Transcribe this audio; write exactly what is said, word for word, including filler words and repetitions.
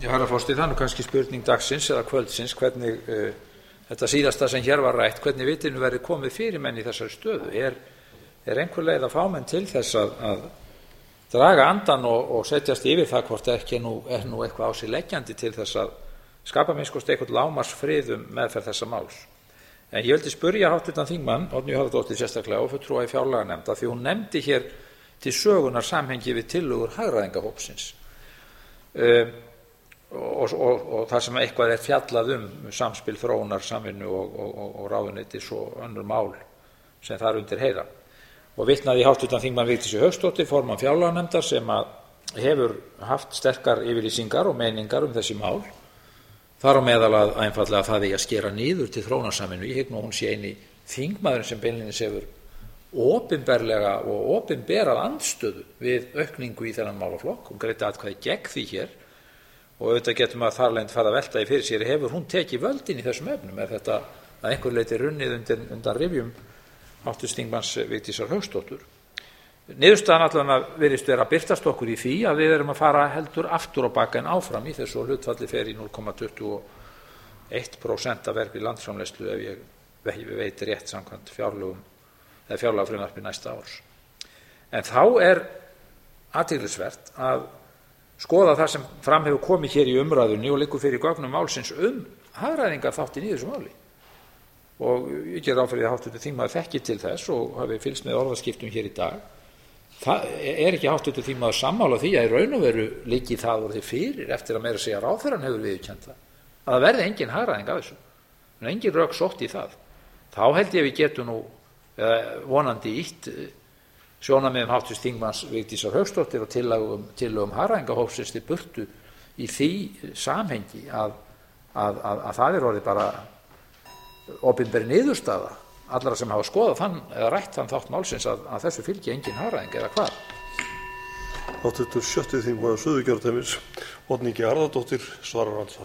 Herra forseti, það er nú kannski spurning dagsins eða kvöldsins hvernig uh, þetta síðasta sem hér var rætt, hvernig vitinu verði komið fyrir menn í þessari stöðu. Er, er einhver leið að fá menn til þess að, að draga andan og, og setjast yfir það hvort ekki nú, er nú eitthvað á sig leggjandi til þess að skapa minnst kosti eitthvað lágmarksfrið um meðferð þessa máls. En ég vildi spyrja háttvirtan þingmann, Oddnýju Harðardóttur sérstaklega og fulltrúa í fjárlaganefnd, því hún nefndi hér til sögunar samhengi við tillögur hagræðingarhópsins. Uh, Og, og, og það sem eitthvað er fjallað um samspil þróunar, samvinnu og, og, og ráðuneytis og önnur mál sem þar undir heyra. Og vitnaði háttvirtan þingmann Vigdísi Hauksdóttur, formann fjárlaganefndar, sem að hefur haft sterkar yfirlýsingar og meiningar um þessi mál. Þar á meðal að einfaldlega það eigi að skera niður til þróunarsamvinnu. Ég hygg nú hún sé eini þingmaðurinn sem beinlínis hefur opinberlega og opinberað andstöðu við aukningu í þennan málaflokk og greiddi atkvæði gegn því hér. Og auðvitað getur maður þar leiðin fara að velta í fyrir sér, hefur hún tekið völdin í þessum efnum? Er þetta að einhver leyti runnið undir, undan rifjum háttvirts þingmanns Vigdísar Hauksdóttur? Niðurstaðan allavega virðist vera að birtast okkur í því að við erum að fara heldur aftur á bak en áfram í þessu, og hlutfallið fer í núll komma tuttugu og eitt prósent af vergri landsframleiðslu ef ég veit rétt samkvæmt fjárlögum eða fjárlagafrumvarpi næsta árs. En þá er athyglisvert að skoða það sem fram hefur komið hér í umræðunni og liggur fyrir gögnum málsins um hagræðingarþáttinn í þessu máli. Og ég geri ráð fyrir að háttvirtur þingmaður þekki til þess og hafi fylgst með orðaskiptum hér í dag. Það er ekki háttvirtur þingmaður sammála því að í raun og veru liggi það orðið fyrir eftir að meira segja ráðherrann hefur viðurkennt það, að það verði engin hagræðing af þessu. En engin rök sótt í það. Þá held ég við getum nú eða vonandi ítt sjónarmiðum háttvirts þingmanns Vigdísar Hauksdóttur og tillögum, tillögum hagræðingarhópsins til burtu í því samhengi að, að, að, að það er orðið bara opinber niðurstaða allra sem hafa skoðað þann eða rætt þann þátt málsins að, að þessu fylgi engin hagræðing eða hvað. Háttvirtur sjötti þingmaður Suðurkjördæmis, Oddný G. Harðardóttir, svarar andsvar.